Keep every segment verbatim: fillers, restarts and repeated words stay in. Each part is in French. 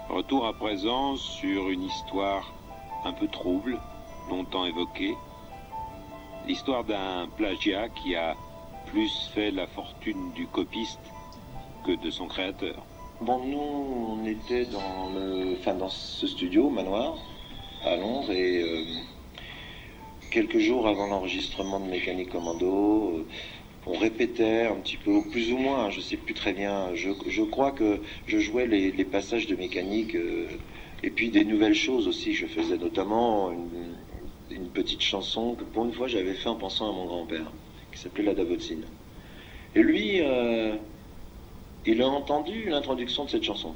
Retour à présent sur une histoire un peu trouble, longtemps évoquée. L'histoire d'un plagiat qui a plus fait la fortune du copiste que de son créateur. Bon, nous, on était dans, le, enfin, dans ce studio, Manoir, à Londres, et euh, quelques jours avant l'enregistrement de Mécanique Commando, euh, on répétait un petit peu, plus ou moins, je ne sais plus très bien. Je, je crois que je jouais les, les passages de mécanique euh, et puis des nouvelles choses aussi. Je faisais notamment une, une petite chanson que pour une fois j'avais fait en pensant à mon grand-père, qui s'appelait La Davotsine. Et lui, euh, il a entendu l'introduction de cette chanson,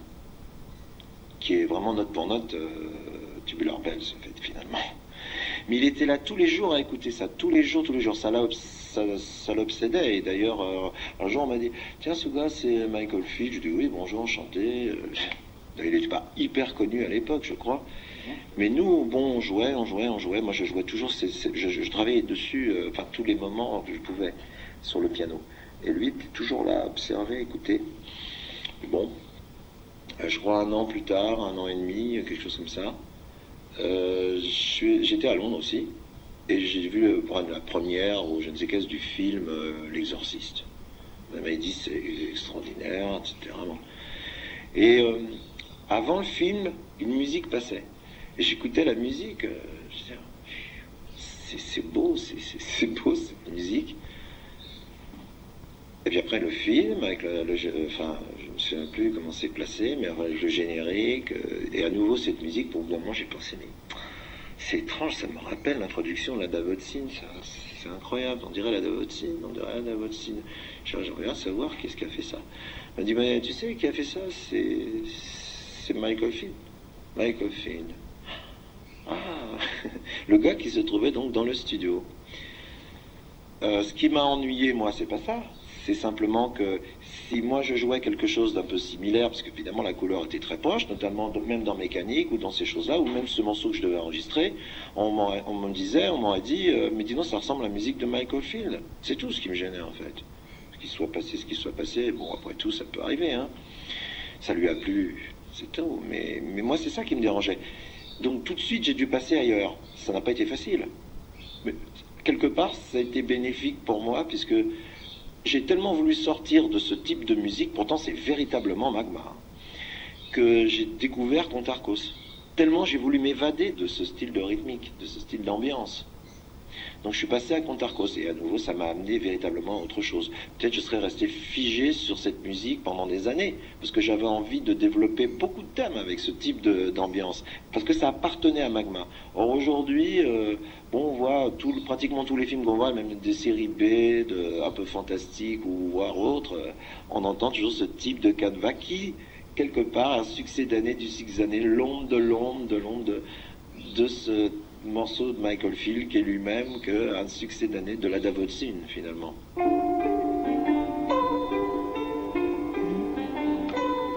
qui est vraiment note pour note euh, Tubular Bells, en fait, finalement. Mais il était là tous les jours à écouter ça, tous les jours, tous les jours. Ça l'a ça, ça l'obsédait. Et d'ailleurs, euh, un jour, on m'a dit « Tiens, ce gars, c'est Michael Field. » Je dis « Oui, bonjour, enchanté. » Il n'était pas hyper connu à l'époque, je crois. Mais nous, bon, on jouait, on jouait, on jouait. Moi, je jouais toujours, c'est, c'est, je, je travaillais dessus, euh, enfin, tous les moments que je pouvais, sur le piano. Et lui, il était toujours là, à observer, écouter. Et bon, je crois un an plus tard, un an et demi, quelque chose comme ça, Euh, j'étais à Londres aussi et j'ai vu le, la première ou je ne sais qu'est-ce du film euh, L'Exorciste. Elle m'a dit c'est extraordinaire, et cetera. Et euh, avant le film, une musique passait et j'écoutais la musique. Euh, je disais, c'est, c'est beau, c'est, c'est, c'est beau cette musique. Et puis après le film, avec le, le, enfin, je ne me souviens plus comment c'est placé, mais avec le générique, euh, et à nouveau cette musique, pour le moment j'ai pensé, mais c'est étrange, ça me rappelle l'introduction de la Davotsine, ça, c'est incroyable, on dirait la Davotsine, on dirait la Davotsine. J'aimerais bien savoir qu'est-ce qui a fait ça. Elle m'a dit, mais tu sais qui a fait ça, c'est, c'est Michael Field. Michael Field. Ah, le gars qui se trouvait donc dans le studio. Euh, ce qui m'a ennuyé, moi, c'est pas ça. C'est simplement que si moi je jouais quelque chose d'un peu similaire, parce qu'évidemment la couleur était très proche, notamment même dans Mécanique ou dans ces choses-là, ou même ce morceau que je devais enregistrer, on, on me disait, on m'aurait dit, euh, mais dis donc ça ressemble à la musique de Michael Field. C'est tout ce qui me gênait en fait. Qu'il soit passé ce qui soit passé, bon après tout ça peut arriver, hein. Ça lui a plu, c'est tout, mais, mais moi c'est ça qui me dérangeait. Donc tout de suite j'ai dû passer ailleurs. Ça n'a pas été facile. Mais quelque part ça a été bénéfique pour moi, puisque j'ai tellement voulu sortir de ce type de musique, pourtant c'est véritablement Magma, que j'ai découvert Contarcos. Tellement j'ai voulu m'évader de ce style de rythmique, de ce style d'ambiance. Donc je suis passé à Contarcos, et à nouveau ça m'a amené véritablement à autre chose. Peut-être je serais resté figé sur cette musique pendant des années, parce que j'avais envie de développer beaucoup de thèmes avec ce type de, d'ambiance, parce que ça appartenait à Magma. Or aujourd'hui, euh, bon, on voit tout, pratiquement tous les films qu'on voit, même des séries B, de, un peu fantastiques ou voire autres, euh, on entend toujours ce type de canevas qui, quelque part, un succès d'année du succès d'année, l'ombre de l'ombre de l'ombre de, de ce morceau de Michael Field qui est lui-même qu'un succès d'année de la Davotsine finalement.